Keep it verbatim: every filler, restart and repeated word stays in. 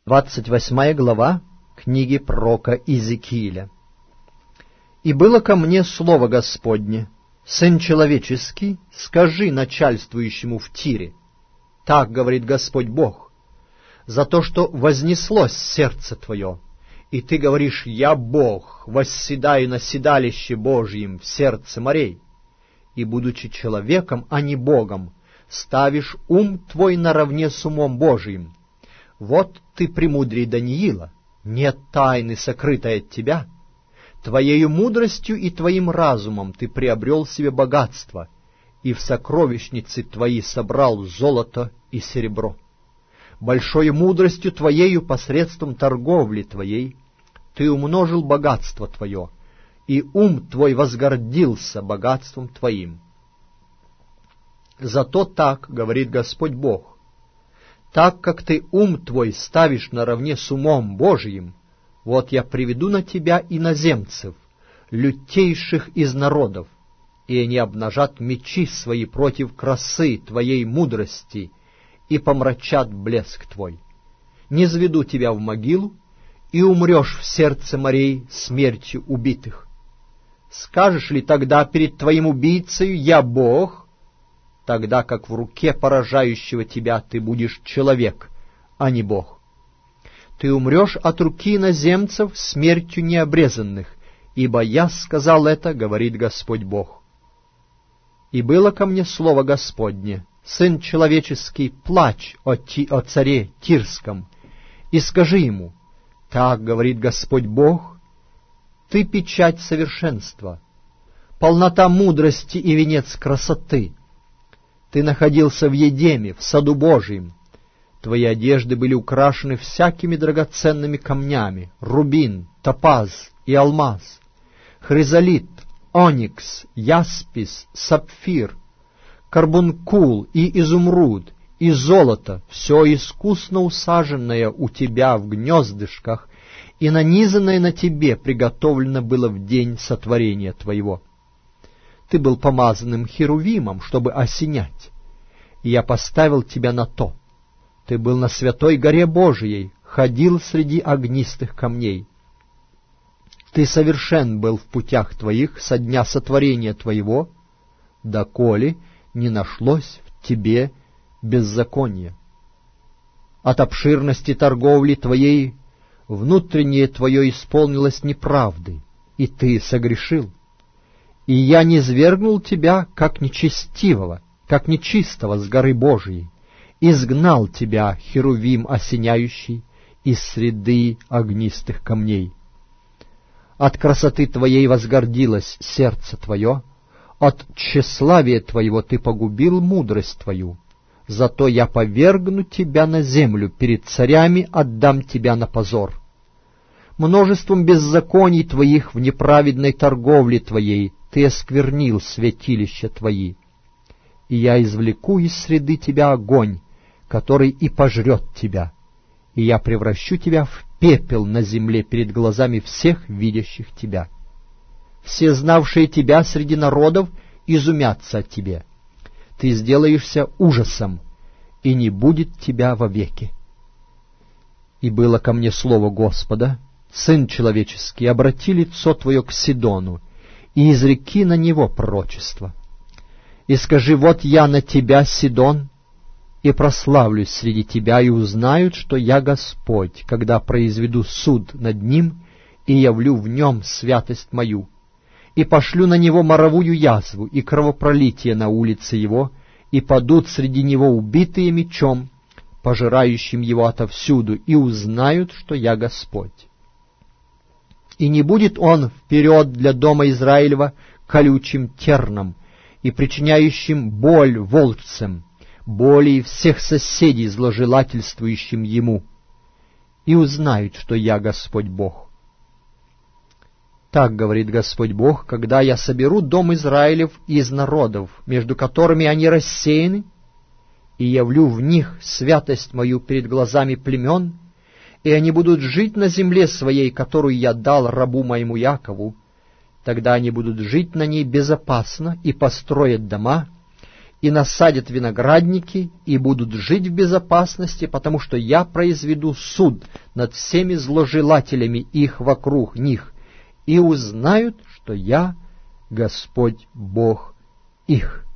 Двадцать восьмая глава книги пророка Иезекииля. «И было ко мне слово Господне: Сын человеческий, скажи начальствующему в Тире, так говорит Господь Бог, за то, что вознеслось сердце твое, и ты говоришь: я Бог, восседаю на седалище Божьем в сердце морей, и, будучи человеком, а не Богом, ставишь ум твой наравне с умом Божиим. Вот ты премудрей Даниила, нет тайны, сокрытой от тебя. Твоею мудростью и твоим разумом ты приобрел себе богатство, и в сокровищницы твои собрал золото и серебро. Большою мудростью твоею посредством торговли твоей ты умножил богатство твое, и ум твой возгордился богатством твоим. Зато так говорит Господь Бог: так как ты ум твой ставишь наравне с умом Божиим, вот я приведу на тебя иноземцев, лютейших из народов, и они обнажат мечи свои против красы твоей мудрости и помрачат блеск твой. Низведу тебя в могилу, и умрешь в сердце морей смертью убитых. Скажешь ли тогда перед твоим убийцею: я Бог, тогда как в руке поражающего тебя ты будешь человек, а не Бог? Ты умрешь от руки иноземцев смертью необрезанных, ибо я сказал это, говорит Господь Бог. И было ко мне слово Господне: Сын человеческий, плачь о, ти, о царе Тирском, и скажи ему: так говорит Господь Бог, ты печать совершенства, полнота мудрости и венец красоты. Ты находился в Едеме, в саду Божием. Твои одежды были украшены всякими драгоценными камнями: рубин, топаз и алмаз, хризолит, оникс, яспис, сапфир, карбункул и изумруд, и золото, все искусно усаженное у тебя в гнездышках и нанизанное на тебе приготовлено было в день сотворения твоего. Ты был помазанным херувимом, чтобы осенять, и я поставил тебя на то. Ты был на святой горе Божией, ходил среди огнистых камней. Ты совершен был в путях твоих со дня сотворения твоего, доколе не нашлось в тебе беззакония. От обширности торговли твоей внутреннее твое исполнилось неправдой, и ты согрешил. И я низвергнул тебя, как нечестивого, как нечистого с горы Божией, изгнал тебя, херувим осеняющий, из среды огнистых камней. От красоты твоей возгордилось сердце твое, от тщеславия твоего ты погубил мудрость твою. Зато я повергну тебя на землю, перед царями отдам тебя на позор. Множеством беззаконий твоих в неправедной торговле твоей ты осквернил святилища твои. И я извлеку из среды тебя огонь, который и пожрет тебя, и я превращу тебя в пепел на земле перед глазами всех видящих тебя. Все знавшие тебя среди народов изумятся от тебе. Ты сделаешься ужасом, и не будет тебя вовеки. И было ко мне слово Господа: Сын человеческий, обрати лицо твое к Сидону, и изреки на него пророчество. И скажи: вот я на тебя, Сидон, и прославлюсь среди тебя, и узнают, что я Господь, когда произведу суд над ним и явлю в нем святость мою, и пошлю на него моровую язву и кровопролитие на улице его, и падут среди него убитые мечом, пожирающим его отовсюду, и узнают, что я Господь. И не будет он вперед для дома Израилева колючим терном и причиняющим боль волчцам, боли всех соседей, зложелательствующим ему, и узнают, что я Господь Бог. Так говорит Господь Бог: когда я соберу дом Израилев из народов, между которыми они рассеяны, и явлю в них святость мою перед глазами племен, и они будут жить на земле своей, которую я дал рабу моему Якову, тогда они будут жить на ней безопасно и построят дома, и насадят виноградники, и будут жить в безопасности, потому что я произведу суд над всеми зложелателями их вокруг них, и узнают, что я Господь Бог их».